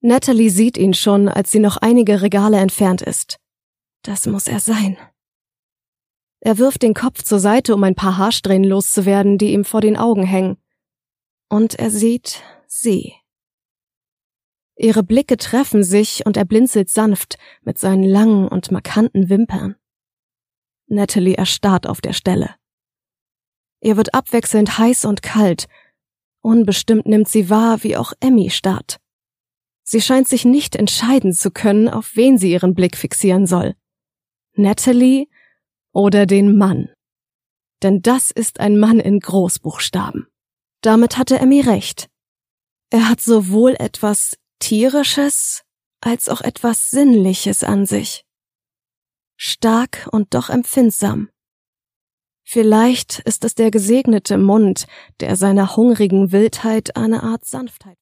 Natalie sieht ihn schon, als sie noch einige Regale entfernt ist. Das muss er sein. Er wirft den Kopf zur Seite, um ein paar Haarsträhnen loszuwerden, die ihm vor den Augen hängen. Und er sieht sie. Ihre Blicke treffen sich und er blinzelt sanft mit seinen langen und markanten Wimpern. Natalie erstarrt auf der Stelle. Ihr wird abwechselnd heiß und kalt. Unbestimmt nimmt sie wahr, wie auch Emmy starrt. Sie scheint sich nicht entscheiden zu können, auf wen sie ihren Blick fixieren soll. Natalie oder den Mann. Denn das ist ein Mann in Großbuchstaben. Damit hatte Emmy recht. Er hat sowohl etwas Tierisches als auch etwas Sinnliches an sich. Stark und doch empfindsam. Vielleicht ist es der gesegnete Mund, der seiner hungrigen Wildheit eine Art Sanftheit